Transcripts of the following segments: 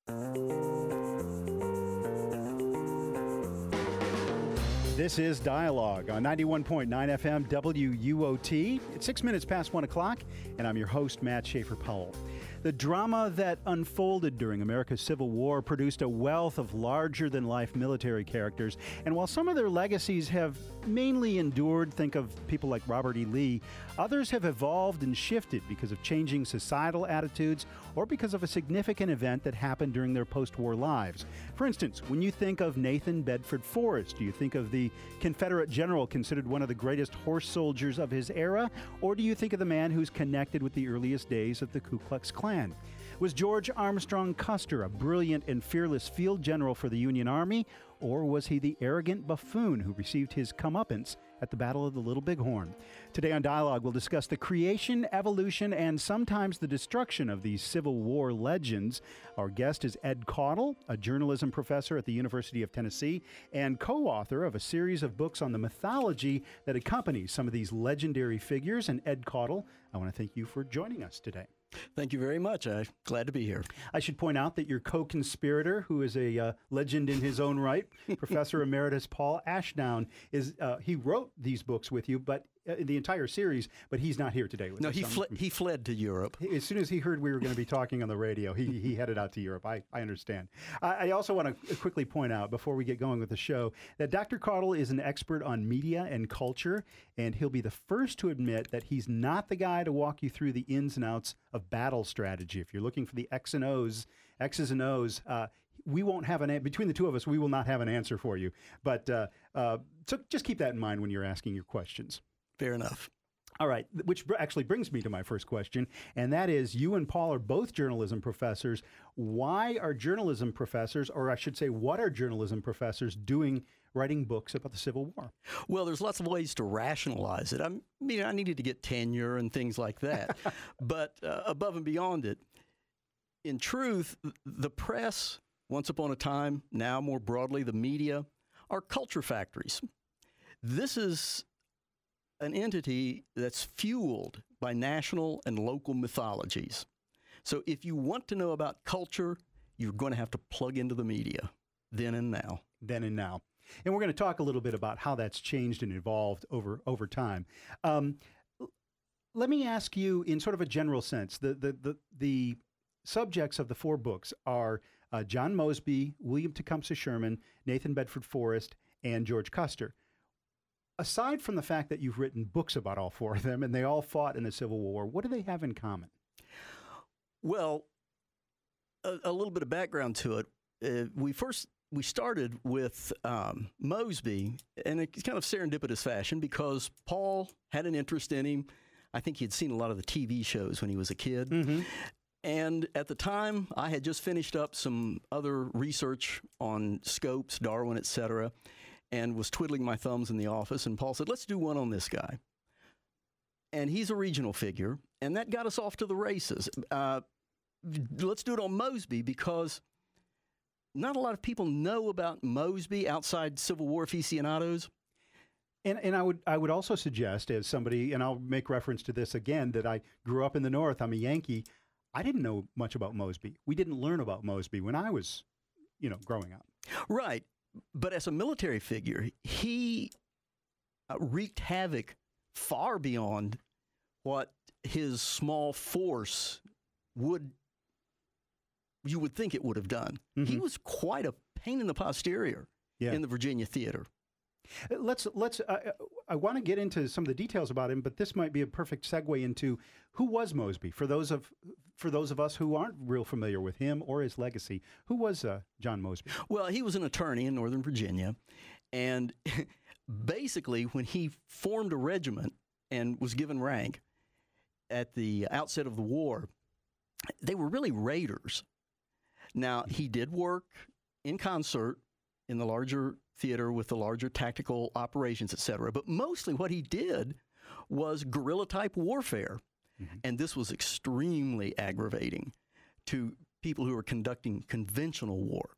This is Dialogue on 91.9 FM WUOT. It's 6 minutes past 1 o'clock, and I'm your host, Matt Schaefer-Powell. The drama that unfolded during America's Civil War produced a wealth of larger-than-life military characters, and while some of their legacies have mainly endured, think of people like Robert E. Lee, others have evolved and shifted because of changing societal attitudes or because of a significant event that happened during their post-war lives. For instance, when you think of Nathan Bedford Forrest, do you think of the Confederate general considered one of the greatest horse soldiers of his era, or do you think of the man who's connected with the earliest days of the Ku Klux Klan? Was George Armstrong Custer a brilliant and fearless field general for the Union Army, or was he the arrogant buffoon who received his comeuppance at the Battle of the Little Bighorn? Today on Dialogue, we'll discuss the creation, evolution, and sometimes the destruction of these Civil War legends. Our guest is Ed Caudill, a journalism professor at the University of Tennessee and co-author of a series of books on the mythology that accompanies some of these legendary figures. And Ed Caudill, I want to thank you for joining us today. Thank you very much. I'm glad to be here. I should point out that your co-conspirator, who is a legend in his own right, Professor Emeritus Paul Ashdown, he wrote these books with you, but the entire series, but he's not here today with us. No, he fled to Europe. As soon as he heard we were going to be talking on the radio, he headed out to Europe. I understand. I also want to quickly point out, before we get going with the show, that Dr. Caudill is an expert on media and culture, and he'll be the first to admit that he's not the guy to walk you through the ins and outs of battle strategy. If you're looking for the X's and O's, we won't have between the two of us, we will not have an answer for you. But so just keep that in mind when you're asking your questions. Fair enough. All right, which actually brings me to my first question, and that is, you and Paul are both journalism professors. Why are journalism professors, or I should say, what are journalism professors doing writing books about the Civil War? Well, there's lots of ways to rationalize it. I needed to get tenure and things like that. But above and beyond it, in truth, the press, once upon a time, now more broadly, the media, are culture factories. This is an entity that's fueled by national and local mythologies. So if you want to know about culture, you're going to have to plug into the media then and now. Then and now. And we're going to talk a little bit about how that's changed and evolved over time. Let me ask you, in sort of a general sense, the subjects of the four books are John Mosby, William Tecumseh Sherman, Nathan Bedford Forrest, and George Custer. Aside from the fact that you've written books about all four of them and they all fought in the Civil War, what do they have in common? Well, a little bit of background to it. We started with Mosby in a kind of serendipitous fashion because Paul had an interest in him. I think he'd seen a lot of the TV shows when he was a kid. Mm-hmm. And at the time, I had just finished up some other research on Scopes, Darwin, et cetera, and was twiddling my thumbs in the office. And Paul said, let's do one on this guy. And he's a regional figure, and that got us off to the races. Let's do it on Mosby because not a lot of people know about Mosby outside Civil War aficionados. And I would also suggest, as somebody, and I'll make reference to this again, that I grew up in the North. I'm a Yankee. I didn't know much about Mosby. We didn't learn about Mosby when I was, growing up. Right. But as a military figure, he wreaked havoc far beyond what his small force you would think it would have done. Mm-hmm. He was quite a pain in the posterior in the Virginia theater. I want to get into some of the details about him, but this might be a perfect segue into who was Mosby. For those of us who aren't real familiar with him or his legacy, who was John Mosby? Well, he was an attorney in Northern Virginia, and basically when he formed a regiment and was given rank at the outset of the war, they were really raiders. Now, he did work in concert in the larger theater with the larger tactical operations, et cetera. But mostly what he did was guerrilla-type warfare. Mm-hmm. And this was extremely aggravating to people who were conducting conventional war.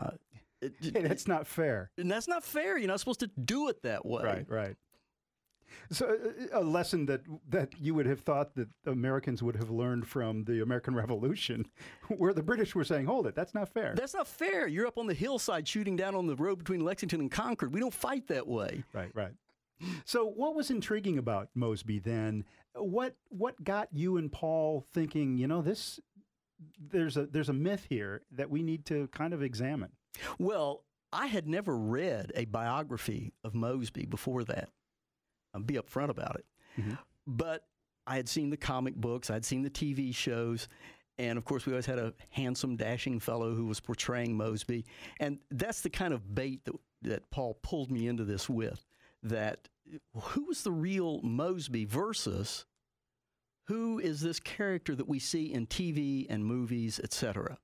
That's not fair. And that's not fair. You're not supposed to do it that way. Right. So a lesson that you would have thought that Americans would have learned from the American Revolution, where the British were saying, hold it, that's not fair. That's not fair. You're up on the hillside shooting down on the road between Lexington and Concord. We don't fight that way. Right. So what was intriguing about Mosby then? What got you and Paul thinking, there's a myth here that we need to kind of examine? Well, I had never read a biography of Mosby before that. I'll be upfront about it. Mm-hmm. But I had seen the comic books, I'd seen the TV shows, and of course we always had a handsome, dashing fellow who was portraying Mosby. And that's the kind of bait that Paul pulled me into this with, that who was the real Mosby versus who is this character that we see in TV and movies, etc.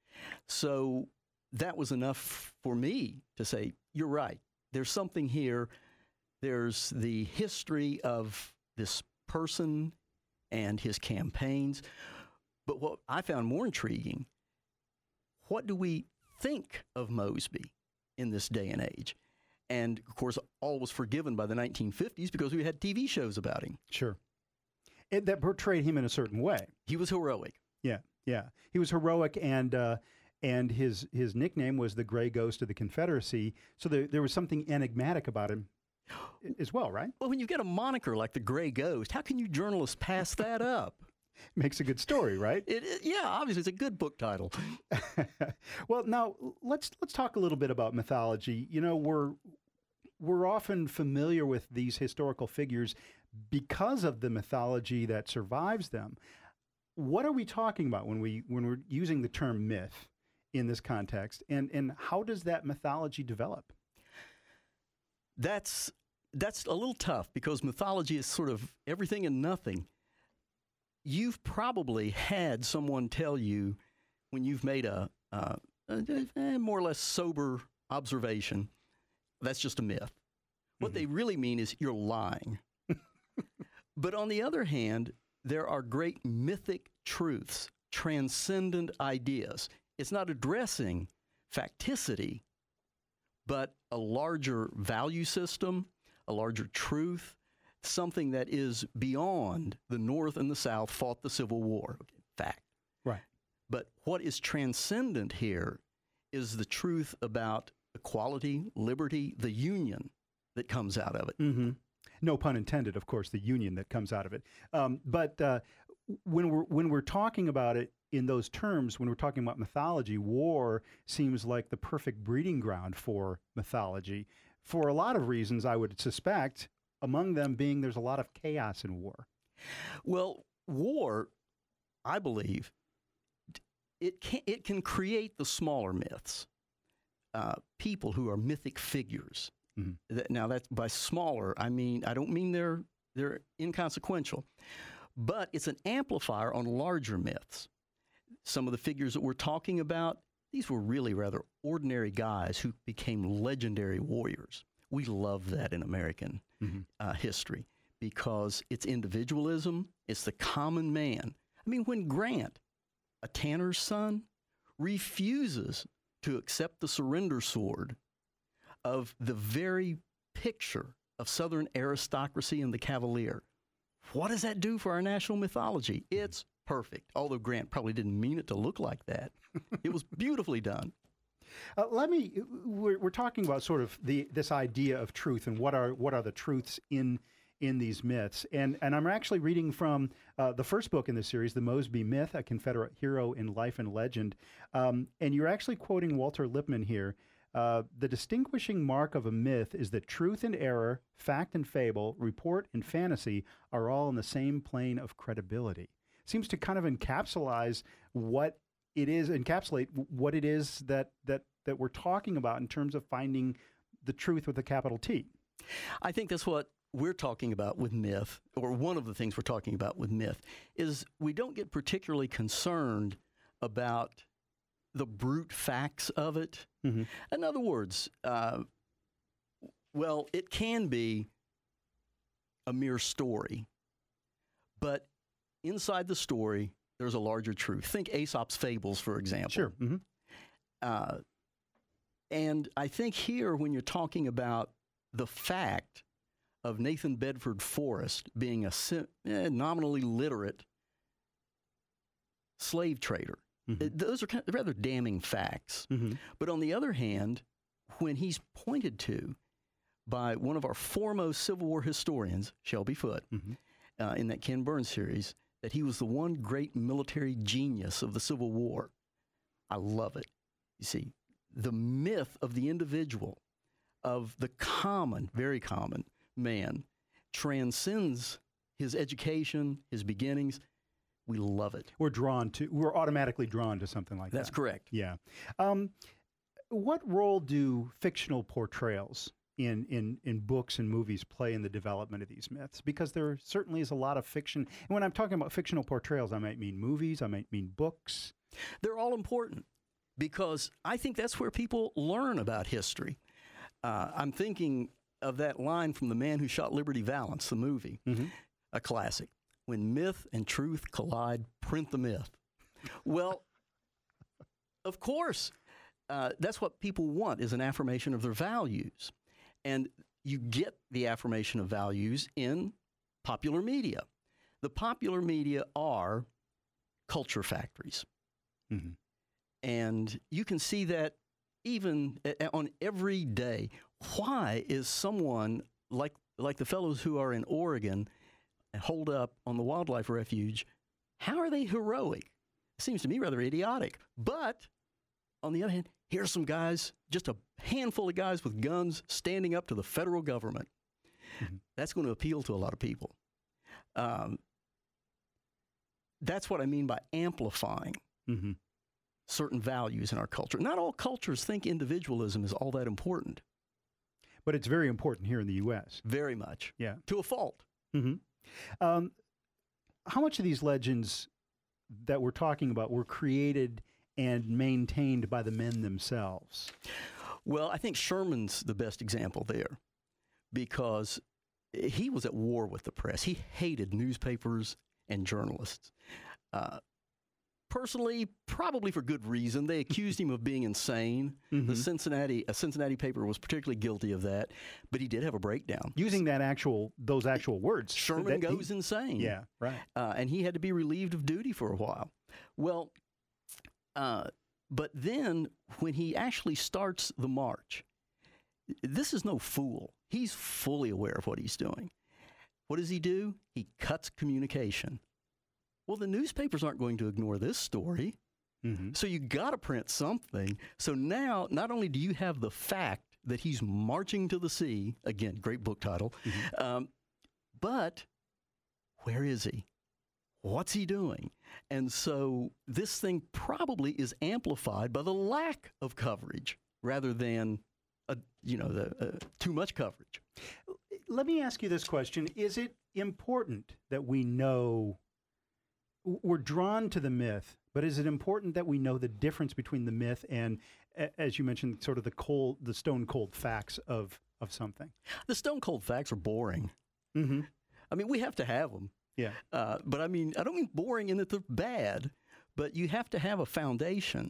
So that was enough for me to say, you're right. There's something here. There's the history of this person and his campaigns. But what I found more intriguing, what do we think of Mosby in this day and age? And, of course, all was forgiven by the 1950s because we had TV shows about him. Sure. That portrayed him in a certain way. He was heroic. Yeah. He was heroic, and his nickname was the Gray Ghost of the Confederacy. So there was something enigmatic about him as well, right? Well, when you get a moniker like the Gray Ghost, how can you journalists pass that up? Makes a good story, right? Yeah, obviously it's a good book title. Well, now let's talk a little bit about mythology. We're often familiar with these historical figures because of the mythology that survives them. What are we talking about when we're using the term myth in this context, and how does that mythology develop? That's a little tough because mythology is sort of everything and nothing. You've probably had someone tell you when you've made a more or less sober observation, that's just a myth. What they really mean is you're lying. But on the other hand, there are great mythic truths, transcendent ideas. It's not addressing facticity, but a larger value system, a larger truth, something that is beyond the North and the South fought the Civil War. Okay, fact. Right. But what is transcendent here is the truth about equality, liberty, the union that comes out of it. Mm-hmm. No pun intended, of course, the union that comes out of it. But when we're talking about it in those terms, when we're talking about mythology, war seems like the perfect breeding ground for mythology for a lot of reasons, I would suspect, among them being there's a lot of chaos in war. Well, war, I believe, it can create the smaller myths, people who are mythic figures. Mm-hmm. Now, that's by smaller, I don't mean they're inconsequential, but it's an amplifier on larger myths. Some of the figures that we're talking about, these were really rather ordinary guys who became legendary warriors. We love that in American history because it's individualism, it's the common man. I mean, when Grant, a tanner's son, refuses to accept the surrender sword of the very picture of Southern aristocracy and the Cavalier, what does that do for our national mythology? It's perfect, although Grant probably didn't mean it to look like that. It was beautifully done. We're talking about sort of this idea of truth and what are the truths in these myths. And I'm actually reading from the first book in the series, The Mosby Myth, A Confederate Hero in Life and Legend. And you're actually quoting Walter Lippmann here. The distinguishing mark of a myth is that truth and error, fact and fable, report and fantasy are all in the same plane of credibility. Seems to kind of encapsulate what it is that we're talking about in terms of finding the truth with a capital T. I think that's what we're talking about with myth, or one of the things we're talking about with myth, is we don't get particularly concerned about the brute facts of it. Mm-hmm. In other words, it can be a mere story, but inside the story, there's a larger truth. Think Aesop's fables, for example. Sure. Mm-hmm. And I think here, when you're talking about the fact of Nathan Bedford Forrest being a nominally literate slave trader. Those are rather damning facts. But on the other hand, when he's pointed to by one of our foremost Civil War historians, Shelby Foote, in that Ken Burns series, that he was the one great military genius of the Civil War, I love it. You see, the myth of the individual, of the common, very common man, transcends his education, his beginnings. We love it. We're automatically drawn to something like that. That's correct. Yeah. What role do fictional portrayals in books and movies play in the development of these myths? Because there certainly is a lot of fiction. And when I'm talking about fictional portrayals, I might mean movies, I might mean books. They're all important because I think that's where people learn about history. I'm thinking of that line from The Man Who Shot Liberty Valance, the movie, a classic. When myth and truth collide, print the myth. Well, of course, that's what people want, is an affirmation of their values. And you get the affirmation of values in popular media. The popular media are culture factories. And you can see that even on every day. Why is someone like the fellows who are in Oregon and holed up on the wildlife refuge, how are they heroic? It seems to me rather idiotic. But on the other hand, here's some guys, just a handful of guys with guns standing up to the federal government. That's going to appeal to a lot of people. That's what I mean by amplifying certain values in our culture. Not all cultures think individualism is all that important. But it's very important here in the U.S. Very much. Yeah. To a fault. How much of these legends that we're talking about were created and maintained by the men themselves? Well, I think Sherman's the best example there because he was at war with the press. He hated newspapers and journalists. Personally, probably for good reason. They accused him of being insane. A Cincinnati paper was particularly guilty of that, but he did have a breakdown. Using those actual words. Sherman goes insane. Yeah, right. And he had to be relieved of duty for a while. Well, but then when he actually starts the march, this is no fool. He's fully aware of what he's doing. What does he do? He cuts communication. Well, the newspapers aren't going to ignore this story. So you got to print something. So now, not only do you have the fact that he's marching to the sea, again, great book title, but where is he? What's he doing? And so this thing probably is amplified by the lack of coverage rather than, too much coverage. Let me ask you this question. Is it important that we know? We're drawn to the myth, but is it important that we know the difference between the myth and, as you mentioned, sort of the stone cold facts of something? The stone cold facts are boring. I mean, we have to have them. Yeah. But I mean, I don't mean boring in that they're bad, but you have to have a foundation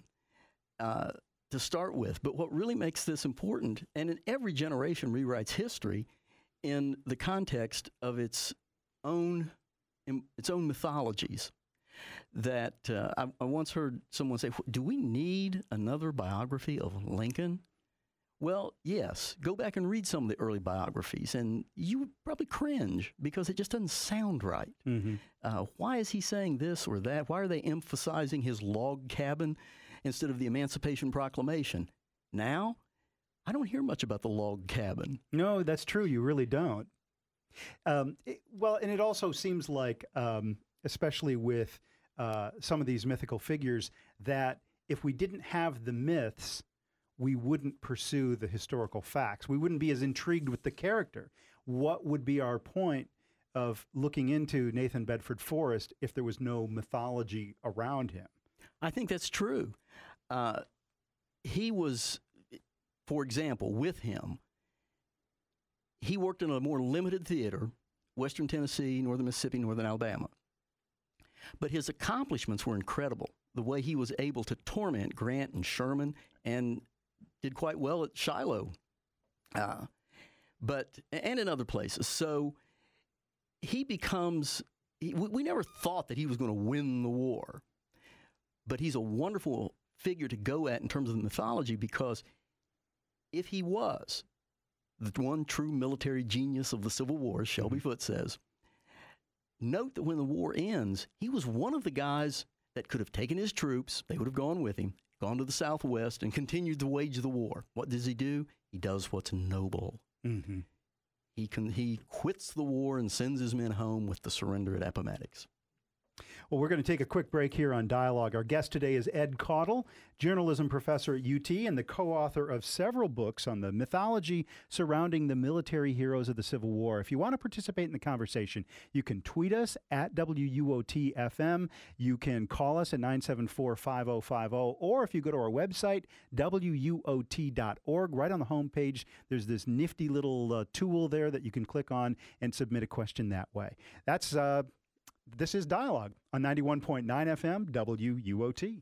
to start with. But what really makes this important, and in every generation rewrites history in the context of its own mythologies. That I once heard someone say, do we need another biography of Lincoln? Well, yes. Go back and read some of the early biographies, and you would probably cringe because it just doesn't sound right. Why is he saying this or that? Why are they emphasizing his log cabin instead of the Emancipation Proclamation? Now, I don't hear much about the log cabin. No, that's true. You really don't. And it also seems like, especially with some of these mythical figures, that if we didn't have the myths, we wouldn't pursue the historical facts. We wouldn't be as intrigued with the character. What would be our point of looking into Nathan Bedford Forrest if there was no mythology around him? I think that's true. He was, for example, with him, he worked in a more limited theater, Western Tennessee, Northern Mississippi, Northern Alabama. But his accomplishments were incredible. The way he was able to torment Grant and Sherman and did quite well at Shiloh. and in other places. So he becomes, we never thought that he was going to win the war, but he's a wonderful figure to go at in terms of the mythology, because if he was the one true military genius of the Civil War, as Shelby Foote says, note that when the war ends, he was one of the guys that could have taken his troops, they would have gone with him, gone to the Southwest, and continued to wage the war. What does he do? He does what's noble. Mm-hmm. He quits the war and sends his men home with the surrender at Appomattox. Well, we're going to take a quick break here on Dialogue. Our guest today is Ed Caudle, journalism professor at UT and the co-author of several books on the mythology surrounding the military heroes of the Civil War. If you want to participate in the conversation, you can tweet us at WUOT-FM. You can call us at 974-5050. Or if you go to our website, WUOT.org, right on the homepage, there's this nifty little tool there that you can click on and submit a question that way. This is Dialogue on 91.9 FM WUOT.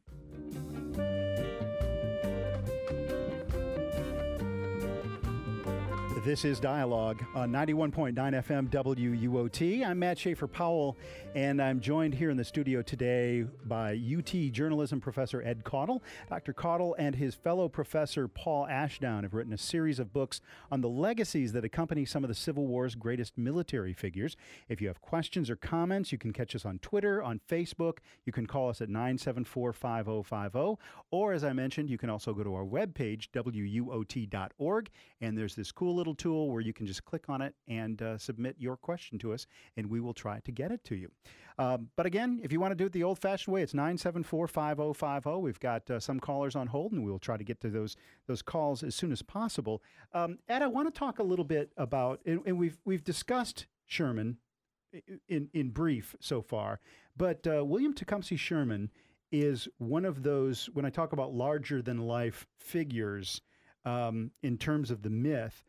This is Dialogue on 91.9 FM WUOT. I'm Matt Schaefer Powell, and I'm joined here in the studio today by UT journalism professor Ed Caudle. Dr. Caudle and his fellow professor Paul Ashdown have written a series of books on the legacies that accompany some of the Civil War's greatest military figures. If you have questions or comments, you can catch us on Twitter, on Facebook. You can call us at 974-5050. Or, as I mentioned, you can also go to our webpage, WUOT.org, and there's this cool little tool where you can just click on it and submit your question to us, and we will try to get it to you. But again, if you want to do it the old-fashioned way, it's 974-5050. We've got some callers on hold, and we'll try to get to those calls as soon as possible. Ed, I want to talk a little bit about, and we've discussed Sherman in brief so far, but William Tecumseh Sherman is one of those, when I talk about larger-than-life figures in terms of the myth,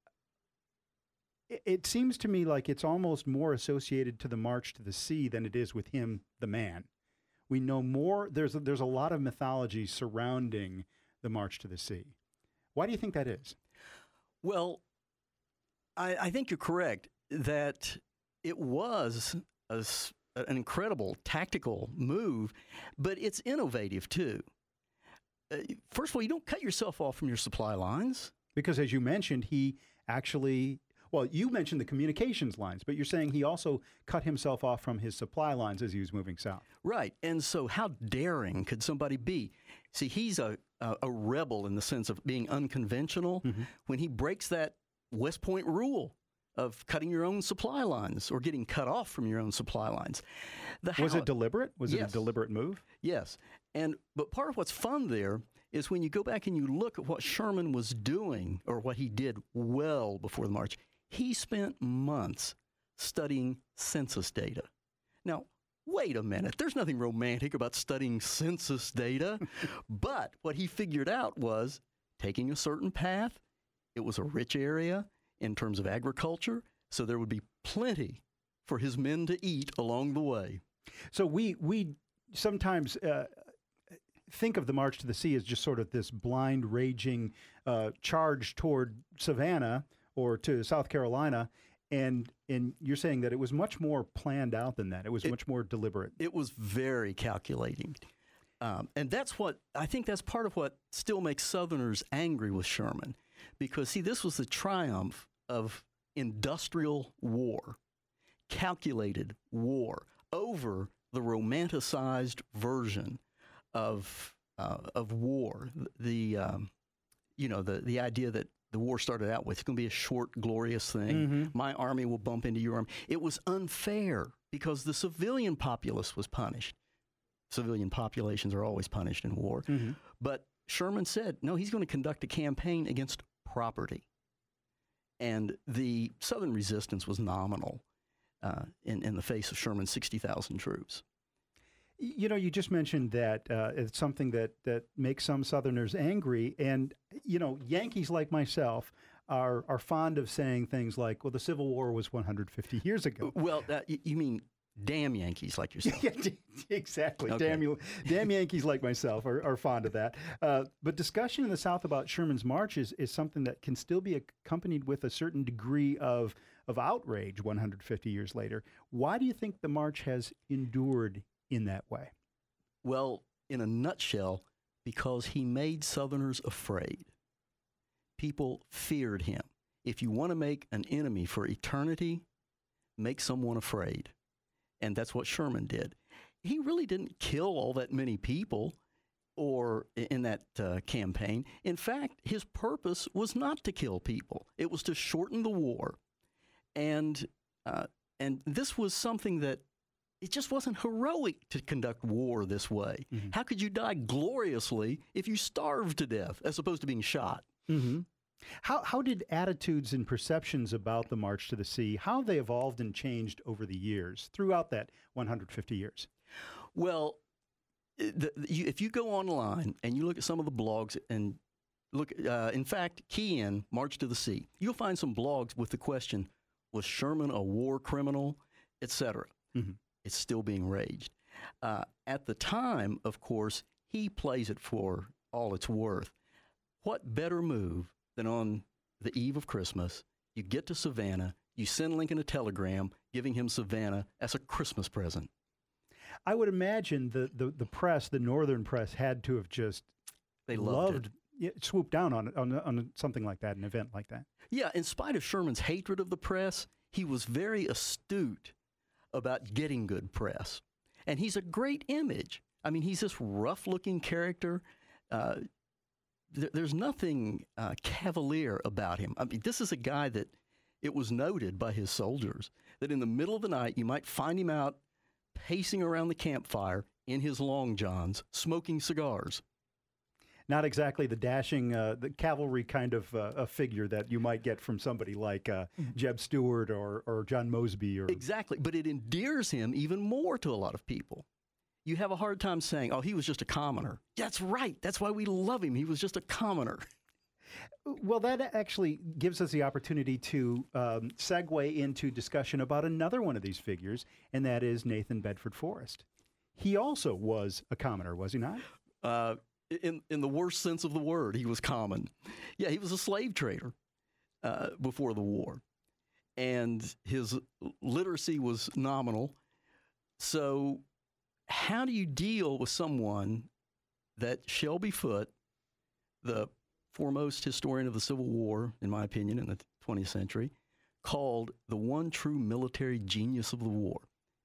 it seems to me like it's almost more associated to the March to the Sea than it is with him, the man. We know more. There's a lot of mythology surrounding the March to the Sea. Why do you think that is? Well, I think you're correct that it was an incredible tactical move, but it's innovative too. First of all, you don't cut yourself off from your supply lines. Because as you mentioned, he actually... Well, you mentioned the communications lines, but you're saying he also cut himself off from his supply lines as he was moving south. Right. And so how daring could somebody be? See, he's a rebel in the sense of being unconventional when he breaks that West Point rule of cutting your own supply lines or getting cut off from your own supply lines. Was it deliberate? Was Yes. it a deliberate move? Yes. But part of what's fun there is when you go back and you look at what Sherman was doing or what he did well before the march. He spent months studying census data. Now, wait a minute. There's nothing romantic about studying census data. But what he figured out was taking a certain path. It was a rich area in terms of agriculture, so there would be plenty for his men to eat along the way. So we sometimes think of the March to the Sea as just sort of this blind, raging charge toward Savannah or to South Carolina, and you're saying that it was much more planned out than that. It was much more deliberate. It was very calculating. And that's I think that's part of what still makes Southerners angry with Sherman. Because, see, this was the triumph of industrial war, calculated war, over the romanticized version of war. The idea that the war started out with, it's going to be a short, glorious thing. My army will bump into your army. It was unfair because the civilian populace was punished. Civilian populations are always punished in war. But Sherman said, no, he's going to conduct a campaign against property. And the Southern resistance was nominal in the face of Sherman's 60,000 troops. You know, you just mentioned that it's something that makes some Southerners angry. And, you know, Yankees like myself are fond of saying things like, well, the Civil War was 150 years ago. Well, you mean Damn Yankees like yourself. Yeah, exactly. Okay. Damn Yankees like myself are fond of that. But discussion in the South about Sherman's March is something that can still be accompanied with a certain degree of outrage 150 years later. Why do you think the march has endured in that way? Well, in a nutshell, because he made Southerners afraid. People feared him. If you want to make an enemy for eternity, make someone afraid. And that's what Sherman did. He really didn't kill all that many people or in that campaign. In fact, his purpose was not to kill people. It was to shorten the war. And this was something that it just wasn't heroic to conduct war this way. Mm-hmm. How could you die gloriously if you starved to death as opposed to being shot? Mm-hmm. How did attitudes and perceptions about the March to the Sea, how have they evolved and changed over the years, throughout that 150 years? Well, if you go online and you look at some of the blogs and look, in fact, key in March to the Sea, you'll find some blogs with the question, was Sherman a war criminal, etc. Mm-hmm. It's still being raged. At the time, of course, he plays it for all it's worth. What better move than on the eve of Christmas, you get to Savannah, you send Lincoln a telegram giving him Savannah as a Christmas present. I would imagine the press, the northern press, had to have just loved it. Swooped down on something like that, an event like that. Yeah, in spite of Sherman's hatred of the press, he was very astute about getting good press. And he's a great image. I mean, he's this rough-looking character. There's nothing cavalier about him. I mean, this is a guy that it was noted by his soldiers that in the middle of the night you might find him out pacing around the campfire in his long johns, smoking cigars. Not exactly the dashing, the cavalry kind of a figure that you might get from somebody like Jeb Stuart or John Mosby. Exactly, but it endears him even more to a lot of people. You have a hard time saying, oh, he was just a commoner. That's right. That's why we love him. He was just a commoner. Well, that actually gives us the opportunity to segue into discussion about another one of these figures, and that is Nathan Bedford Forrest. He also was a commoner, was he not? In the worst sense of the word, he was common. Yeah, he was a slave trader before the war, and his literacy was nominal. So how do you deal with someone that Shelby Foote, the foremost historian of the Civil War, in my opinion, in the 20th century, called the one true military genius of the war?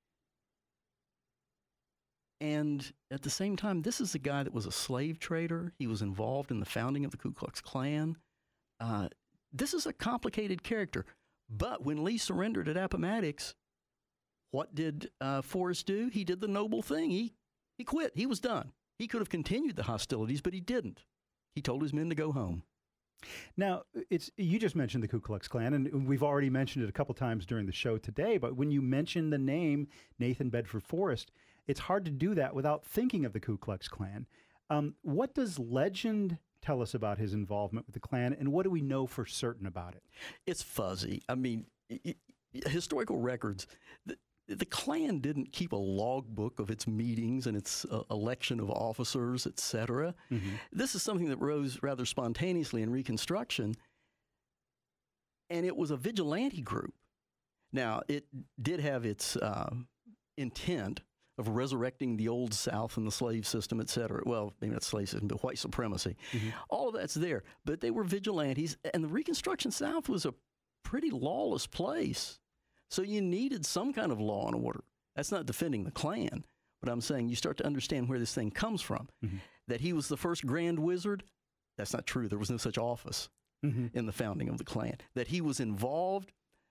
And at the same time, this is a guy that was a slave trader. He was involved in the founding of the Ku Klux Klan. This is a complicated character. But when Lee surrendered at Appomattox, what did Forrest do? He did the noble thing. He quit. He was done. He could have continued the hostilities, but he didn't. He told his men to go home. Now, you just mentioned the Ku Klux Klan, and we've already mentioned it a couple times during the show today, but when you mention the name Nathan Bedford Forrest, it's hard to do that without thinking of the Ku Klux Klan. What does legend tell us about his involvement with the Klan, and what do we know for certain about it? It's fuzzy. I mean, historical records, the Klan didn't keep a logbook of its meetings and its election of officers, etc. Mm-hmm. This is something that rose rather spontaneously in Reconstruction, and it was a vigilante group. Now, it did have its intent of resurrecting the old South and the slave system, etc. Well, maybe not slave system, but white supremacy. Mm-hmm. All of that's there. But they were vigilantes, and the Reconstruction South was a pretty lawless place. So you needed some kind of law and order. That's not defending the Klan, but I'm saying you start to understand where this thing comes from. Mm-hmm. That he was the first Grand Wizard, that's not true. There was no such office in the founding of the Klan. That he was involved,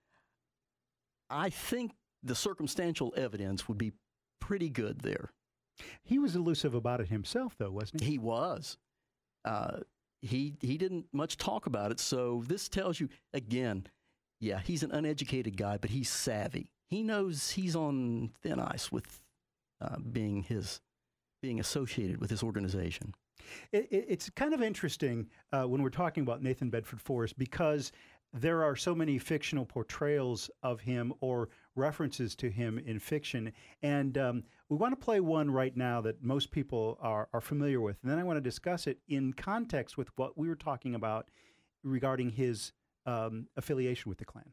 I think the circumstantial evidence would be pretty good there. He was elusive about it himself, though, wasn't he? He was. He didn't much talk about it, so this tells you, again, yeah, he's an uneducated guy, but he's savvy. He knows he's on thin ice with being associated with his organization. It's kind of interesting when we're talking about Nathan Bedford Forrest because there are so many fictional portrayals of him or references to him in fiction. And we want to play one right now that most people are familiar with. And then I want to discuss it in context with what we were talking about regarding his affiliation with the Klan.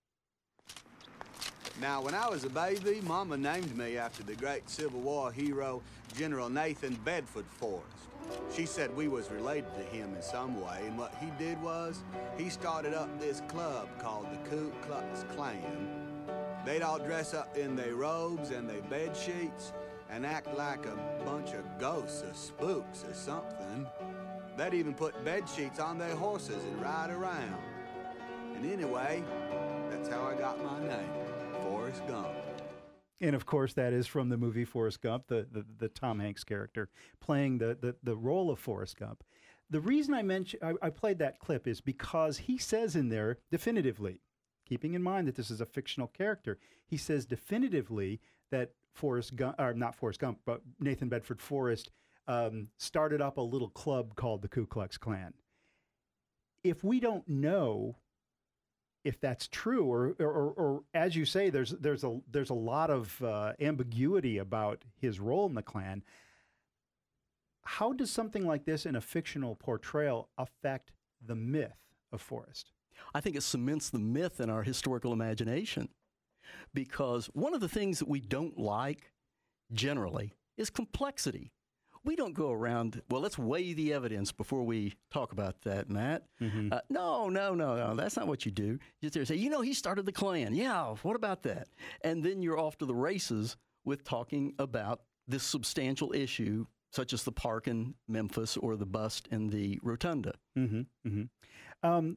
Now, when I was a baby, Mama named me after the great Civil War hero, General Nathan Bedford Forrest. She said we was related to him in some way, and what he did was, he started up this club called the Ku Klux Klan. They'd all dress up in their robes and their bed sheets and act like a bunch of ghosts or spooks or something. They'd even put bed sheets on their horses and ride around. And anyway, that's how I got my name, Forrest Gump. And of course, that is from the movie Forrest Gump, the Tom Hanks character playing the role of Forrest Gump. The reason I played that clip is because he says in there definitively, keeping in mind that this is a fictional character, he says definitively that Forrest Gump, or not Forrest Gump, but Nathan Bedford Forrest started up a little club called the Ku Klux Klan. If we don't know if that's true, or as you say, there's a lot of ambiguity about his role in the Klan. How does something like this in a fictional portrayal affect the myth of Forrest? I think it cements the myth in our historical imagination, because one of the things that we don't like generally is complexity. We don't go around, well, let's weigh the evidence before we talk about that, Matt. Mm-hmm. No, that's not what you do. You just say, he started the Klan. Yeah, what about that? And then you're off to the races with talking about this substantial issue, such as the park in Memphis or the bust in the Rotunda. Mm-hmm. Mm-hmm.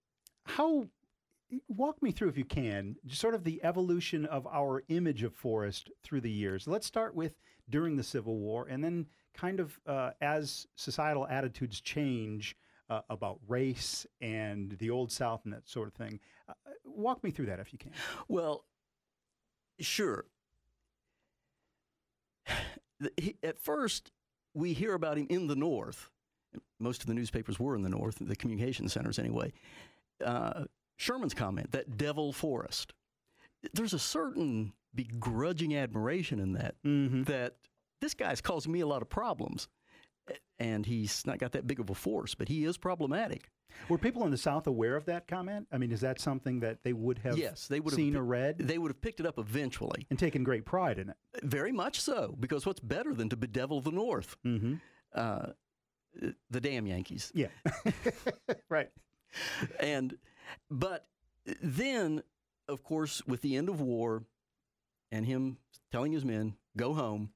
Walk me through, if you can, sort of the evolution of our image of Forrest through the years. Let's start with during the Civil War, and then kind of as societal attitudes change about race and the Old South and that sort of thing. Walk me through that, if you can. Well, sure. At first, we hear about him in the North. Most of the newspapers were in the North, the communication centers anyway. Sherman's comment, that devil Forrest. There's a certain begrudging admiration in that, that this guy's causing me a lot of problems. And he's not got that big of a force, but he is problematic. Were people in the South aware of that comment? I mean, is that something that they would have seen or read? They would have picked it up eventually. And taken great pride in it. Very much so, because what's better than to bedevil the North? Mm-hmm. The damn Yankees. Yeah, right. But then, of course, with the end of war and him telling his men, go home,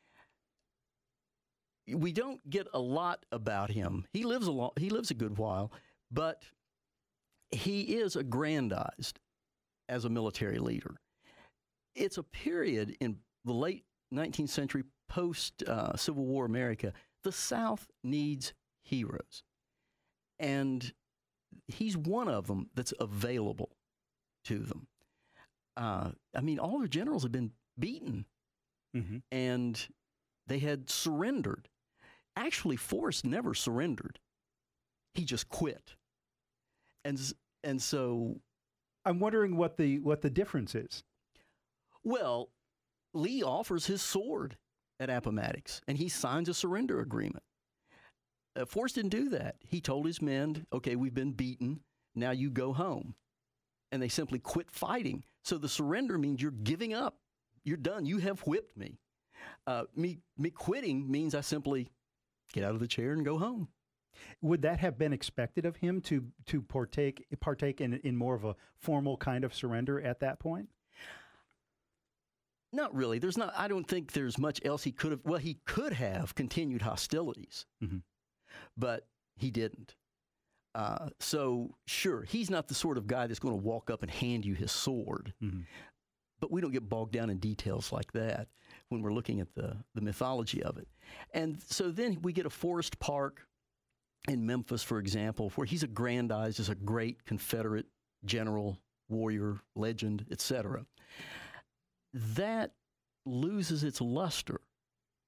we don't get a lot about him. He lives a good while, but he is aggrandized as a military leader. It's a period in the late 19th century, post-Civil War America, the South needs heroes. And he's one of them that's available to them. I mean, all their generals had been beaten, and they had surrendered. Actually, Forrest never surrendered. He just quit. And so, I'm wondering what the difference is. Well, Lee offers his sword at Appomattox, and he signs a surrender agreement. Forrest didn't do that. He told his men, okay, we've been beaten, now you go home. And they simply quit fighting. So the surrender means you're giving up. You're done. You have whipped me. Me quitting means I simply get out of the chair and go home. Would that have been expected of him to partake in more of a formal kind of surrender at that point? Not really. I don't think there's much else he could have. Well, he could have continued hostilities, but he didn't. So sure, he's not the sort of guy that's going to walk up and hand you his sword. But we don't get bogged down in details like that when we're looking at the mythology of it. And so then we get a Forrest Park in Memphis, for example, where he's aggrandized as a great Confederate general, warrior, legend, etc. That loses its luster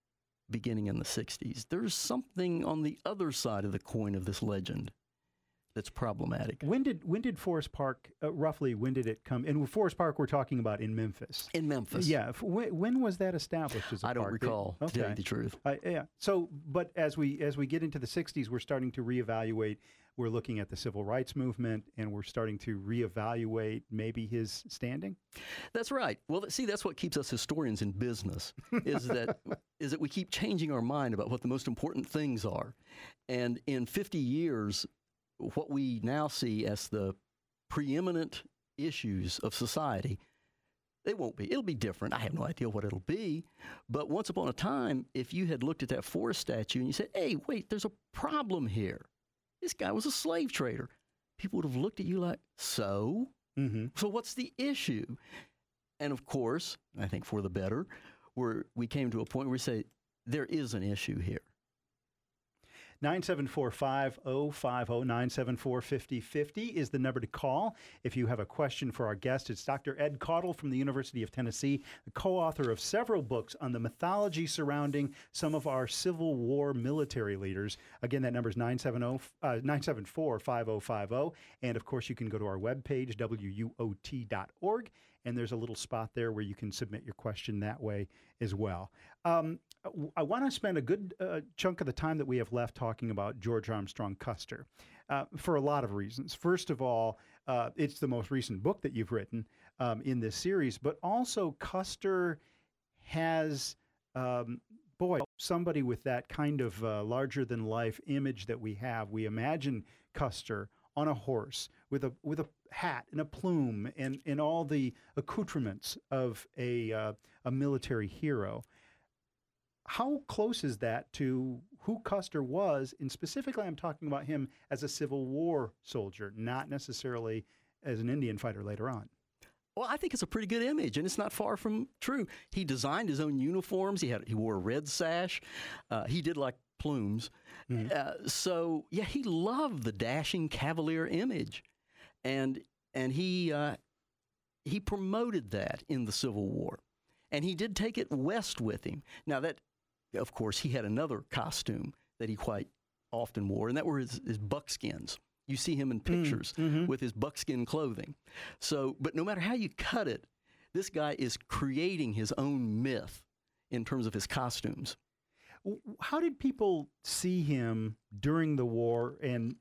beginning in the 60s. There's something on the other side of the coin of this legend that's problematic. When did Forest Park, roughly, when did it come? And Forest Park we're talking about in Memphis. In Memphis. Yeah. When was that established as a park? I don't recall, to tell you the truth. Yeah. So, but as we get into the 60s, we're starting to reevaluate. We're looking at the civil rights movement, and we're starting to reevaluate maybe his standing. That's right. Well, see, that's what keeps us historians in business, is that we keep changing our mind about what the most important things are. And in 50 years, what we now see as the preeminent issues of society, it won't be. It'll be different. I have no idea what it'll be. But once upon a time, if you had looked at that Forrest statue and you said, hey, wait, there's a problem here. This guy was a slave trader. People would have looked at you like, so? Mm-hmm. So what's the issue? And of course, I think for the better, we came to a point where we say, there is an issue here. 974-5050, 974-5050 is the number to call if you have a question for our guest. It's Dr. Ed Caudle from the University of Tennessee, the co-author of several books on the mythology surrounding some of our Civil War military leaders. Again, that number is 974-5050. And, of course, you can go to our webpage, wuot.org, and there's a little spot there where you can submit your question that way as well. I want to spend a good chunk of the time that we have left talking about George Armstrong Custer for a lot of reasons. First of all, it's the most recent book that you've written in this series, but also Custer has, somebody with that kind of larger-than-life image that we have. We imagine Custer on a horse with a hat and a plume and all the accoutrements of a military hero. How close is that to who Custer was? And specifically, I'm talking about him as a Civil War soldier, not necessarily as an Indian fighter later on. Well, I think it's a pretty good image, and it's not far from true. He designed his own uniforms. He wore a red sash. He did like plumes. Mm-hmm. So, yeah, he loved the dashing cavalier image, and he promoted that in the Civil War. And he did take it west with him. Now, that, of course, he had another costume that he quite often wore, and that were his buckskins. You see him in pictures with his buckskin clothing. So, but no matter how you cut it, this guy is creating his own myth in terms of his costumes. How did people see him during the war? And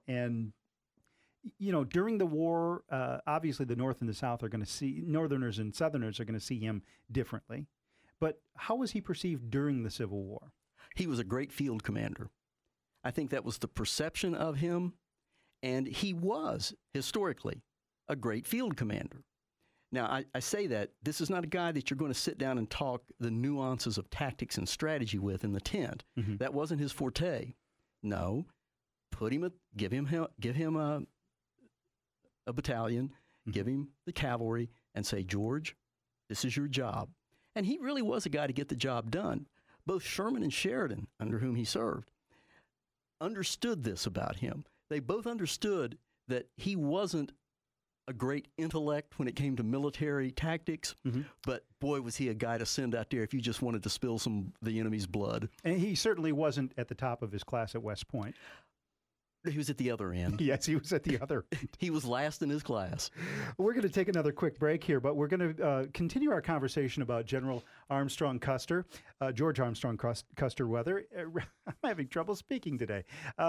you know, during the war, obviously the North and the South are going to see, Northerners and Southerners are going to see him differently. But how was he perceived during the Civil War? He was a great field commander. I think that was the perception of him. And he was, historically, a great field commander. Now, I say that this is not a guy that you're going to sit down and talk the nuances of tactics and strategy with in the tent. Mm-hmm. That wasn't his forte. No, give him a battalion, mm-hmm. give him the cavalry, and say, George, this is your job. And he really was a guy to get the job done. Both Sherman and Sheridan, under whom he served, understood this about him. They both understood that he wasn't a great intellect when it came to military tactics, mm-hmm. but boy, was he a guy to send out there if you just wanted to spill the enemy's blood. And he certainly wasn't at the top of his class at West Point. He was at the other end. Yes, he was at the other end. He was last in his class. We're going to take another quick break here, but we're going to continue our conversation about General Armstrong Custer, George Armstrong Custer, Weather. I'm having trouble speaking today.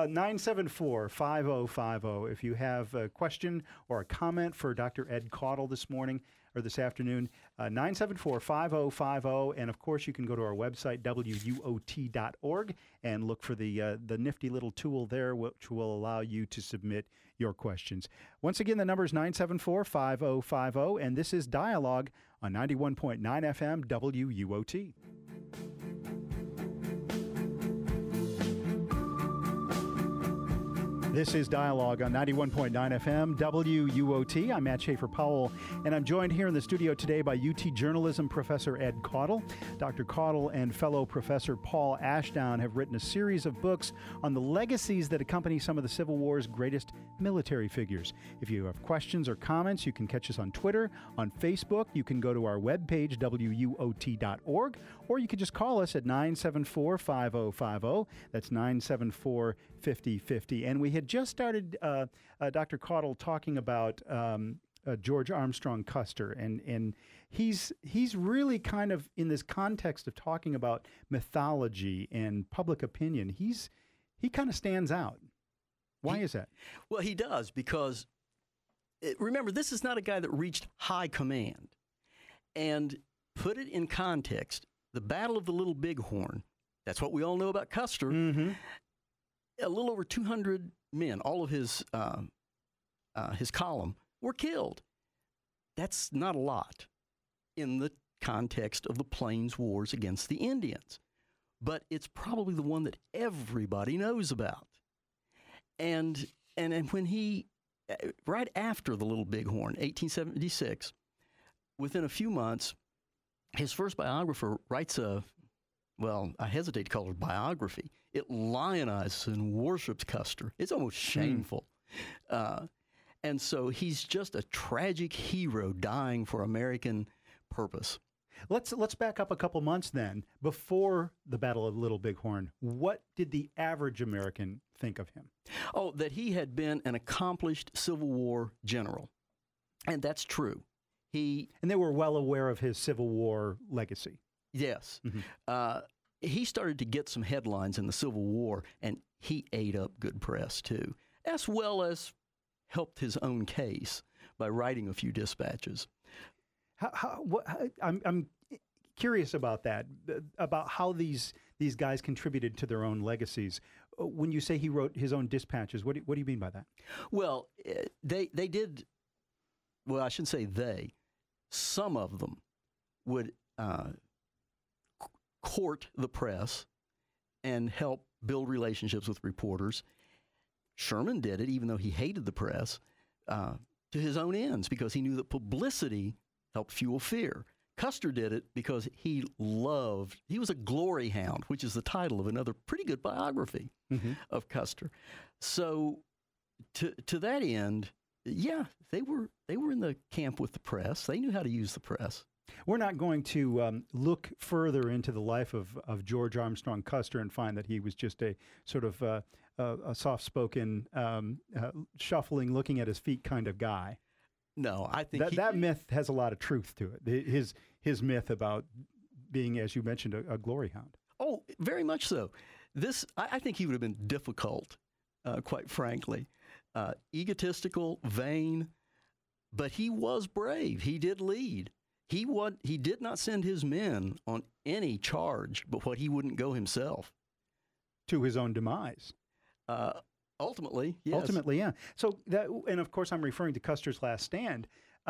974-5050. If you have a question or a comment for Dr. Ed Caudle this morning or this afternoon, 974-5050. And, of course, you can go to our website, wuot.org, and look for the nifty little tool there, which will allow you to submit your questions. Once again, the number is 974-5050, and this is Dialogue on 91.9 FM WUOT. This is Dialogue on 91.9 FM WUOT. I'm Matt Schaefer-Powell, and I'm joined here in the studio today by UT journalism professor Ed Caudle. Dr. Caudle and fellow professor Paul Ashdown have written a series of books on the legacies that accompany some of the Civil War's greatest military figures. If you have questions or comments, you can catch us on Twitter, on Facebook. You can go to our webpage, wuot.org, or you can just call us at 974-5050. That's 974-5050. And we had had just started, Dr. Caudle, talking about George Armstrong Custer, and he's really kind of in this context of talking about mythology and public opinion. He kind of stands out. Why is that? Well, he does because, remember, this is not a guy that reached high command. And put it in context, the Battle of the Little Bighorn, that's what we all know about Custer. Mm-hmm. A little over 200 men, all of his column, were killed. That's not a lot in the context of the Plains Wars against the Indians. But it's probably the one that everybody knows about. And when he, right after the Little Bighorn, 1876, within a few months, his first biographer writes I hesitate to call it a biography. It lionizes and worships Custer. It's almost shameful. And so he's just a tragic hero dying for American purpose. Let's back up a couple months then. Before the Battle of Little Bighorn, what did the average American think of him? Oh, that he had been an accomplished Civil War general. And that's true. And they were well aware of his Civil War legacy. Yes. Mm-hmm. He started to get some headlines in the Civil War, and he ate up good press, too, as well as helped his own case by writing a few dispatches. I'm curious about that, about how these guys contributed to their own legacies. When you say he wrote his own dispatches, what do you mean by that? Well, they did. Well, I shouldn't say they. Some of them would court the press and help build relationships with reporters. Sherman did it, even though he hated the press, to his own ends because he knew that publicity helped fuel fear. Custer did it because he was a glory hound, which is the title of another pretty good biography of Custer. So to that end, yeah, they were in the camp with the press. They knew how to use the press. We're not going to look further into the life of George Armstrong Custer and find that he was just a sort of a soft-spoken, shuffling, looking at his feet kind of guy. No, I think that myth has a lot of truth to it. His myth about being, as you mentioned, a glory hound. Oh, very much so. I think he would have been difficult, quite frankly. Egotistical, vain, but he was brave. He did lead. He did not send his men on any charge but what he wouldn't go himself. To his own demise. Ultimately, yes. Ultimately, yeah. So that, and of course, I'm referring to Custer's Last Stand.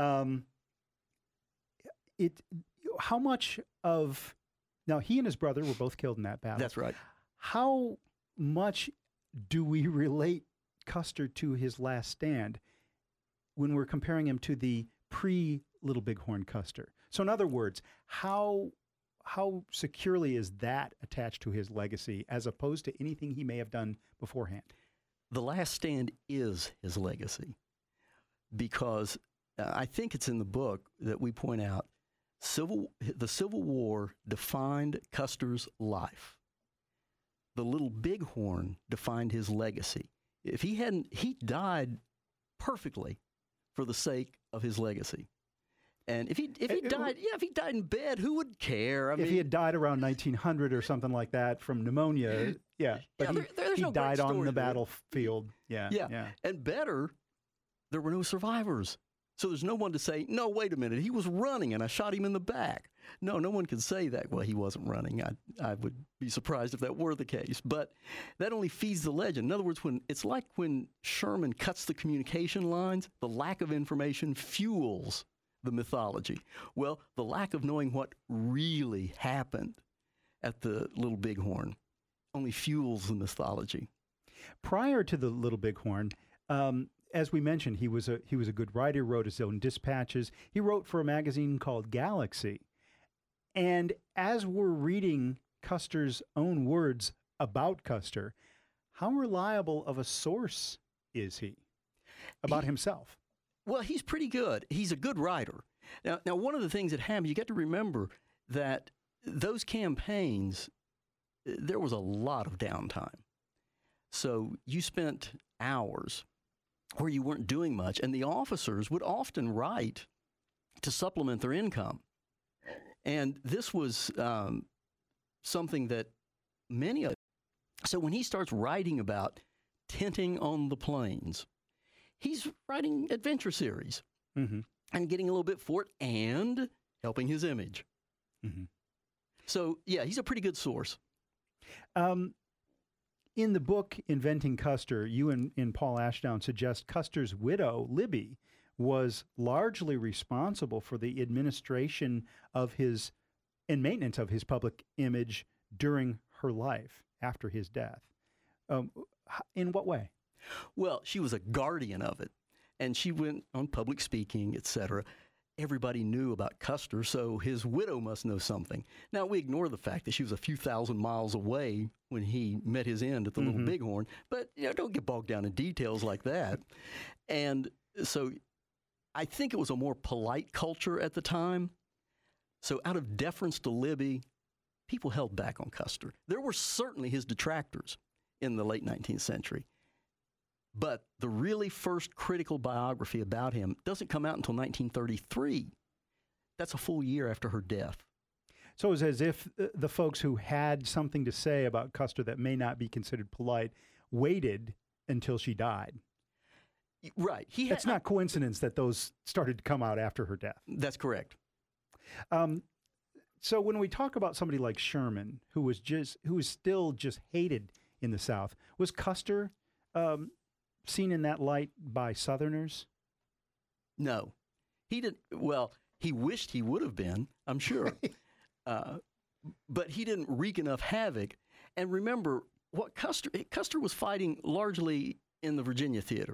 How much of now he and his brother were both killed in that battle. That's right. How much do we relate Custer to his last stand when we're comparing him to the pre-Little Bighorn Custer? So in other words, how securely is that attached to his legacy as opposed to anything he may have done beforehand? The Last Stand is his legacy because I think it's in the book that we point out the Civil War defined Custer's life. The Little Bighorn defined his legacy. If he died perfectly for the sake of his legacy. And if he died in bed, who would care? If he had died around 1900 or something like that from pneumonia, but he died on the battlefield. Yeah. And better, there were no survivors. So there's no one to say, no, wait a minute, he was running and I shot him in the back. No one can say that. Well, he wasn't running. I would be surprised if that were the case. But that only feeds the legend. In other words, it's like when Sherman cuts the communication lines, the lack of information fuels the mythology. Well, the lack of knowing what really happened at the Little Bighorn only fuels the mythology. Prior to the Little Bighorn, as we mentioned, he was a good writer, wrote his own dispatches. He wrote for a magazine called Galaxy. And as we're reading Custer's own words about Custer, how reliable of a source is he about himself? Well, he's pretty good. He's a good writer. Now, one of the things that happened, you got to remember that those campaigns, there was a lot of downtime. So you spent hours where you weren't doing much, and the officers would often write to supplement their income. And this was something that many of. So when he starts writing about tenting on the plains, he's writing adventure series and getting a little bit for it and helping his image. So, yeah, he's a pretty good source. In the book Inventing Custer, you and Paul Ashdown suggest Custer's widow, Libby, was largely responsible for the administration of his and maintenance of his public image during her life after his death. In what way? Well, she was a guardian of it, and she went on public speaking, etc. Everybody knew about Custer, so his widow must know something. Now, we ignore the fact that she was a few thousand miles away when he met his end at the Little Bighorn, but don't get bogged down in details like that. And so I think it was a more polite culture at the time. So out of deference to Libby, people held back on Custer. There were certainly his detractors in the late 19th century. But the really first critical biography about him doesn't come out until 1933. That's a full year after her death. So it was as if the folks who had something to say about Custer that may not be considered polite waited until she died. Right. It's not coincidence that those started to come out after her death. That's correct. So when we talk about somebody like Sherman, who was still just hated in the South, was Custer seen in that light by Southerners? No. He didn't. Well, he wished he would have been, I'm sure. But he didn't wreak enough havoc. And remember, what Custer was fighting largely in the Virginia theater.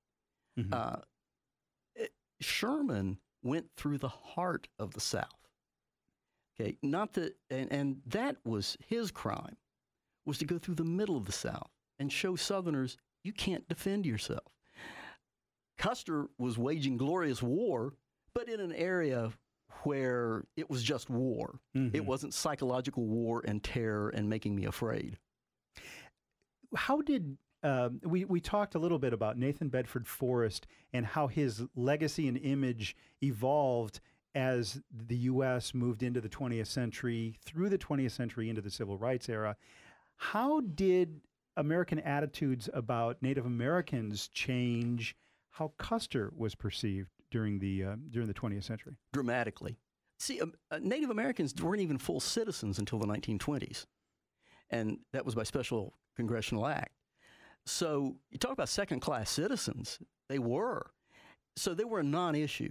Sherman went through the heart of the South. Okay, not that, and that was his crime, was to go through the middle of the South and show Southerners you can't defend yourself. Custer was waging glorious war, but in an area where it was just war. It wasn't psychological war and terror and making me afraid. How did we talked a little bit about Nathan Bedford Forrest and how his legacy and image evolved as the U.S. moved into the 20th century, through the 20th century into the Civil Rights era. How did American attitudes about Native Americans change how Custer was perceived during the 20th century? Dramatically. See, Native Americans weren't even full citizens until the 1920s, and that was by special congressional act. So you talk about second-class citizens, they were. So they were a non-issue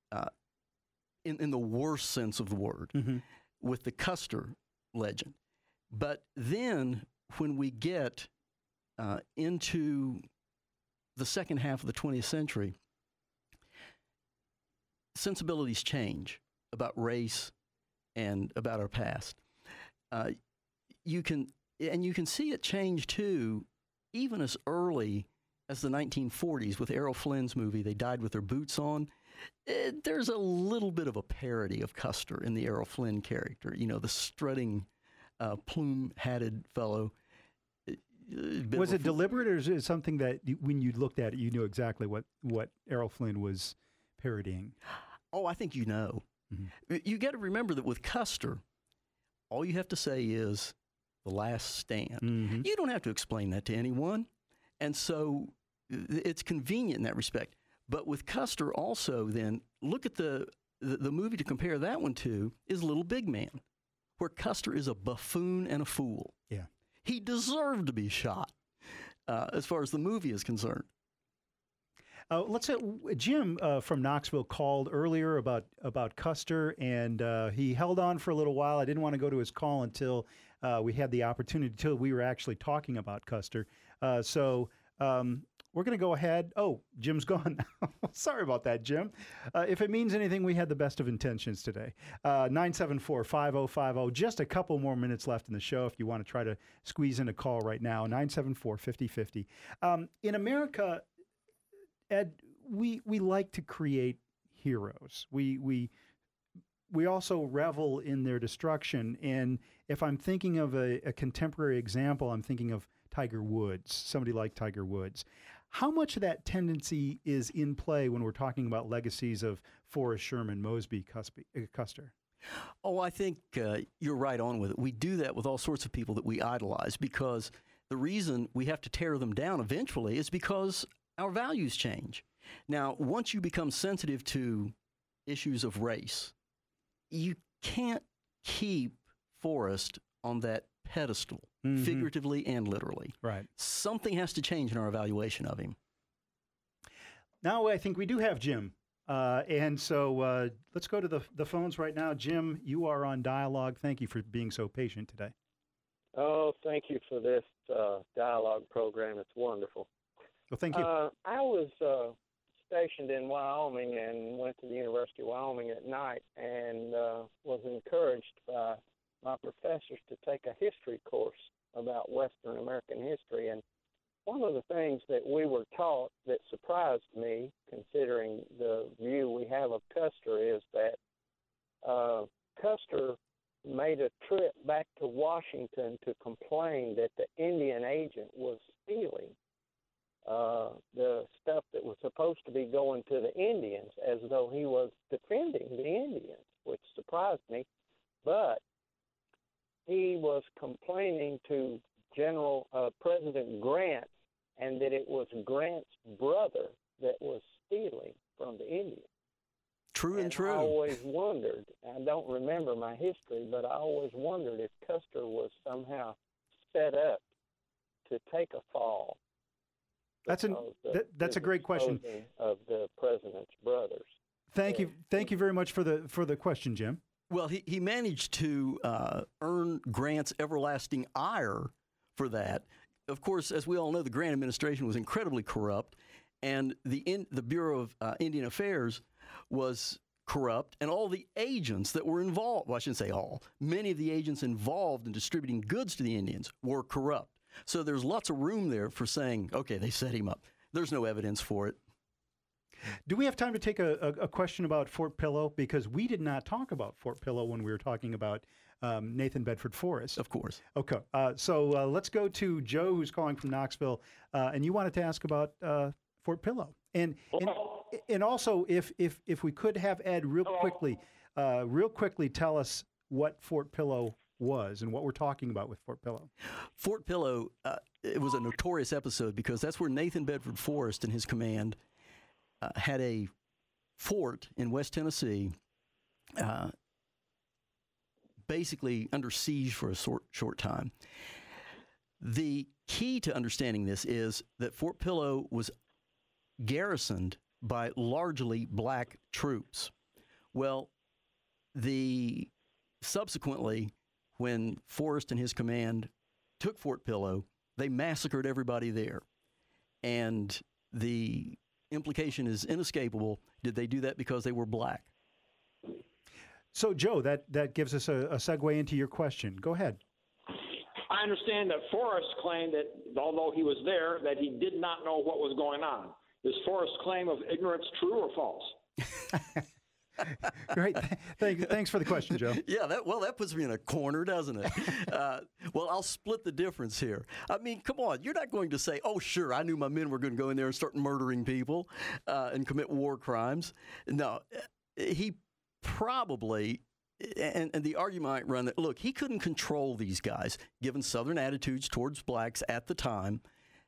in the worst sense of the word with the Custer legend. But then when we get into the second half of the 20th century, sensibilities change about race and about our past. You can see it change too, even as early as the 1940s with Errol Flynn's movie, They Died with Their Boots On. There's a little bit of a parody of Custer in the Errol Flynn character, the strutting, plume-hatted fellow. Was it deliberate, or is it something that when you looked at it, you knew exactly what Errol Flynn was parodying? Oh, I think you know. You got to remember that with Custer, all you have to say is the last stand. You don't have to explain that to anyone. And so it's convenient in that respect. But with Custer also then, look at the movie to compare that one to is Little Big Man, where Custer is a buffoon and a fool. Yeah. He deserved to be shot as far as the movie is concerned. Let's say Jim from Knoxville called earlier about Custer, and he held on for a little while. I didn't want to go to his call until we had the opportunity, until we were actually talking about Custer. So we're going to go ahead. Oh, Jim's gone now. Sorry about that, Jim. If it means anything, we had the best of intentions today. 974-5050. Just a couple more minutes left in the show if you want to try to squeeze in a call right now. 974-5050. In America, Ed, we like to create heroes. We also revel in their destruction. And if I'm thinking of a contemporary example, I'm thinking of Tiger Woods, somebody like Tiger Woods. How much of that tendency is in play when we're talking about legacies of Forrest, Sherman, Mosby, Custer? Oh, I think you're right on with it. We do that with all sorts of people that we idolize because the reason we have to tear them down eventually is because our values change. Now, once you become sensitive to issues of race, you can't keep Forrest on that pedestal, figuratively and literally. Right. Something has to change in our evaluation of him. Now I think we do have Jim. And so let's go to the phones right now. Jim, you are on Dialogue. Thank you for being so patient today. Oh, thank you for this dialogue program. It's wonderful. Well, thank you. I was stationed in Wyoming and went to the University of Wyoming at night and was encouraged by my professors to take a history course about Western American history. And one of the things that we were taught that surprised me, considering the view we have of Custer, is that Custer made a trip back to Washington to complain that the Indian agent was stealing the stuff that was supposed to be going to the Indians, as though he was defending the Indians, which surprised me. But he was complaining to President Grant, and that it was Grant's brother that was stealing from the Indians. True and true. I always wondered, I don't remember my history, but I always wondered if Custer was somehow set up to take a fall. That's a great question. Of the president's brothers. Thank you very much for the question, Jim. Well, he managed to earn Grant's everlasting ire for that. Of course, as we all know, the Grant administration was incredibly corrupt, and the Bureau of Indian Affairs was corrupt, and all the agents that were involved, well, I shouldn't say all, many of the agents involved in distributing goods to the Indians were corrupt. So there's lots of room there for saying, okay, they set him up. There's no evidence for it. Do we have time to take a question about Fort Pillow? Because we did not talk about Fort Pillow when we were talking about Nathan Bedford Forrest. Of course. Okay. So let's go to Joe, who's calling from Knoxville, and you wanted to ask about Fort Pillow. And also, if we could have Ed real quickly tell us what Fort Pillow was and what we're talking about with Fort Pillow. Fort Pillow, it was a notorious episode because that's where Nathan Bedford Forrest and his command had a fort in West Tennessee, basically under siege for a short time. The key to understanding this is that Fort Pillow was garrisoned by largely black troops. Well, subsequently, when Forrest and his command took Fort Pillow, they massacred everybody there. And the implication is inescapable. Did they do that because they were black? So, Joe, that gives us a segue into your question. Go ahead. I understand that Forrest claimed that, although he was there, that he did not know what was going on. Is Forrest's claim of ignorance true or false? Great. Thanks for the question, Joe. Yeah, that puts me in a corner, doesn't it? Well, I'll split the difference here. I mean, come on. You're not going to say, oh, sure, I knew my men were going to go in there and start murdering people and commit war crimes. No, he probably, and the argument might run that, look, he couldn't control these guys, given Southern attitudes towards blacks at the time.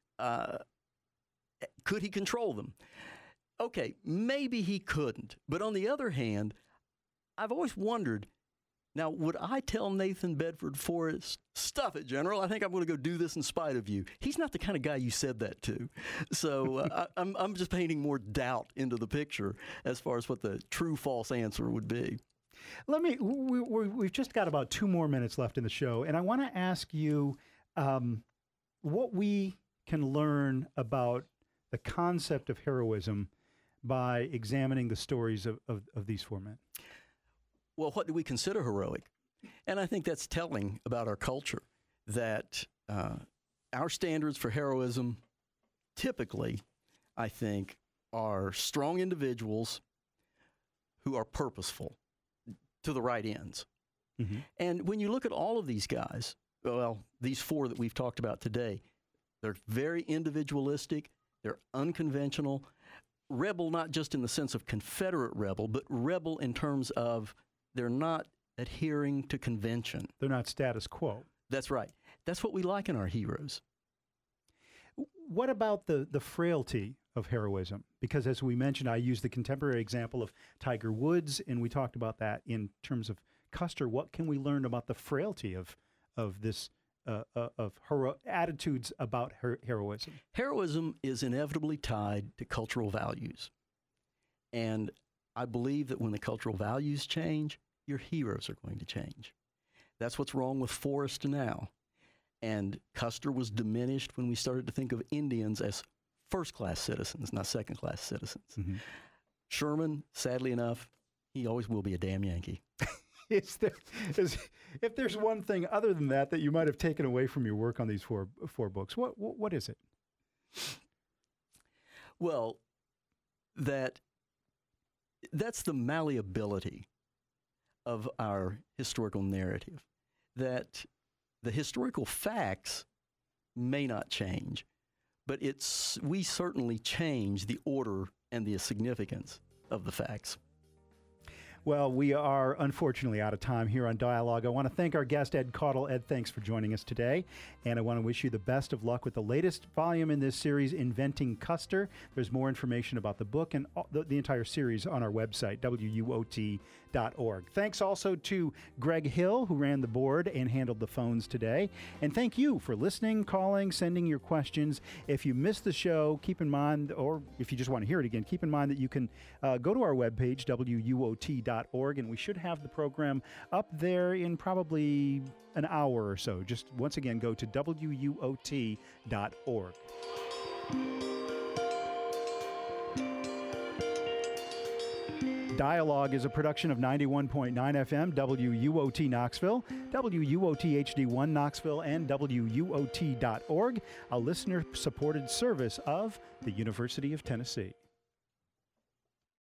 Could he control them? Okay, maybe he couldn't. But on the other hand, I've always wondered, now, would I tell Nathan Bedford Forrest, stuff it, General, I think I'm going to go do this in spite of you? He's not the kind of guy you said that to. So I'm just painting more doubt into the picture as far as what the true-false answer would be. We've just got about 2 more minutes left in the show, and I want to ask you what we can learn about the concept of heroism by examining the stories of these 4 men. Well, what do we consider heroic? And I think that's telling about our culture, that our standards for heroism typically, I think, are strong individuals who are purposeful to the right ends. Mm-hmm. And when you look at all of these guys, well, these 4 that we've talked about today, They're very individualistic. They're unconventional. Rebel, not just in the sense of Confederate rebel, but rebel in terms of they're not adhering to convention. They're not status quo. That's right. That's what we like in our heroes. What about the frailty of heroism? Because as we mentioned, I used the contemporary example of Tiger Woods, and we talked about that in terms of Custer. What can we learn about the frailty of this attitudes about heroism? Heroism is inevitably tied to cultural values. And I believe that when the cultural values change, your heroes are going to change. That's what's wrong with Forrest now. And Custer was diminished when we started to think of Indians as first-class citizens, not second-class citizens. Mm-hmm. Sherman, sadly enough, he always will be a damn Yankee. If there's one thing other than that you might have taken away from your work on these four books, what is it? Well, that's the malleability of our historical narrative, that the historical facts may not change, but we certainly change the order and the significance of the facts. Well, we are unfortunately out of time here on Dialogue. I want to thank our guest, Ed Caudle. Ed, thanks for joining us today. And I want to wish you the best of luck with the latest volume in this series, Inventing Custer. There's more information about the book and the entire series on our website, WUOT.org. Thanks also to Greg Hill, who ran the board and handled the phones today. And thank you for listening, calling, sending your questions. If you missed the show, keep in mind, or if you just want to hear it again, keep in mind that you can go to our webpage, WUOT.org, and we should have the program up there in probably an hour or so. Just once again, go to WUOT.org. Dialogue is a production of 91.9 FM, WUOT Knoxville, WUOT HD1 Knoxville, and WUOT.org, a listener-supported service of the University of Tennessee.